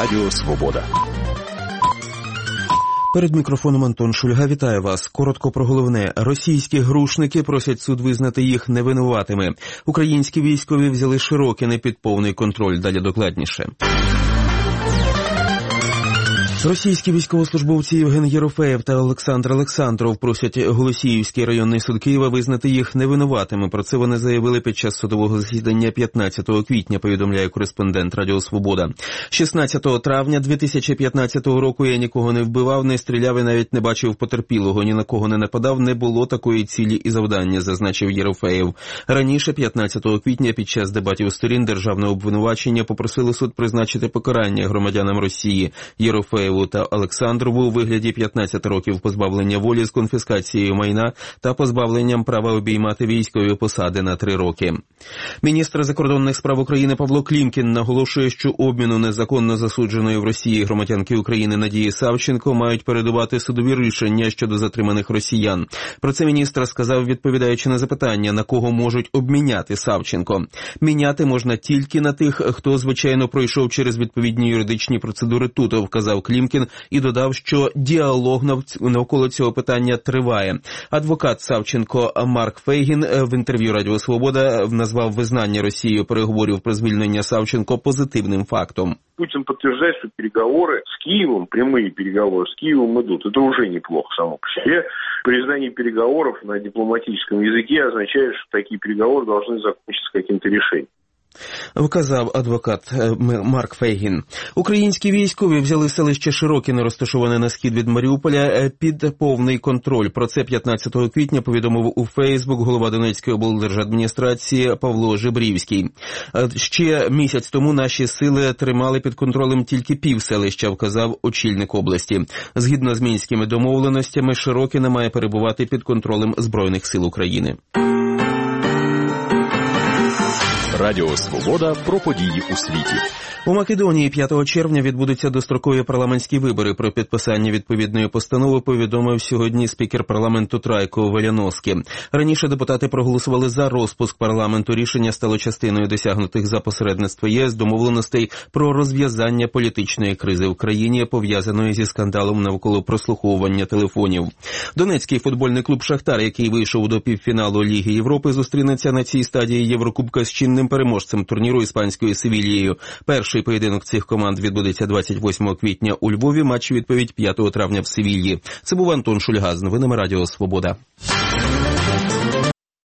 Радіо Свобода. Перед мікрофоном Антон Шульга. Вітаю вас. Коротко про головне. Російські грушники просять суд визнати їх невинуватими. Українські військові взяли Широкине під повний контроль. Далі докладніше. Російські військовослужбовці Євген Єрофеєв та Олександр Олександров просять Голосіївський районний суд Києва визнати їх невинуватими. Про це вони заявили під час судового засідання 15 квітня, повідомляє кореспондент Радіо Свобода. 16 травня 2015 року я нікого не вбивав, не стріляв і навіть не бачив потерпілого, ні на кого не нападав, не було такої цілі і завдання, зазначив Єрофеєв. Раніше, 15 квітня, під час дебатів сторін державного обвинувачення попросили суд призначити покарання громадянам Росії Єрофеєву та Олександрову у вигляді 15 років позбавлення волі з конфіскацією майна та позбавленням права обіймати військові посади на 3 роки. Міністр закордонних справ України Павло Клімкін наголошує, що обміну незаконно засудженої в Росії громадянки України Надії Савченко мають передувати судові рішення щодо затриманих росіян. Про це міністр сказав, відповідаючи на запитання, на кого можуть обміняти Савченко. Міняти можна тільки на тих, хто, звичайно, пройшов через відповідні юридичні процедури тут, вказав Клімкін і додав, що діалог навколо цього питання триває. Адвокат Савченко Марк Фейгін в інтерв'ю Радіо Свобода назвав визнання Росією переговорів про звільнення Савченко позитивним фактом. Путин подтверждает, что переговоры с Киевом, прямые переговоры с Киевом идут. Это уже неплохо само по себе. Признание переговоров на дипломатическом языке означает, что такие переговоры должны закончиться каким-то решением. Вказав адвокат Марк Фейгін. Українські військові взяли селище Широкине, розташоване на схід від Маріуполя, під повний контроль. Про це 15 квітня повідомив у Фейсбук голова Донецької облдержадміністрації Павло Жебрівський. Ще місяць тому наші сили тримали під контролем тільки півселища, вказав очільник області. Згідно з мінськими домовленостями, Широкине має перебувати під контролем Збройних сил України. Радіо Свобода про події у світі. У Македонії 5 червня відбудуться дострокові парламентські вибори. Про підписання відповідної постанови повідомив сьогодні спікер парламенту Трайко Валяновський. Раніше депутати проголосували за розпуск парламенту. Рішення стало частиною досягнутих за посередництва ЄС домовленостей про розв'язання політичної кризи в країні, пов'язаної зі скандалом навколо прослуховування телефонів. Донецький футбольний клуб «Шахтар», який вийшов до півфіналу Ліги Європи, зустрінеться на цій стадії Єврокубка з чинним переможцем турніру іспанською Севільєю. Перший поєдинок цих команд відбудеться 28 квітня у Львові, матч відповідь 5 травня в Севільї. Це був Антон Шульга з новинами Радіо Свобода.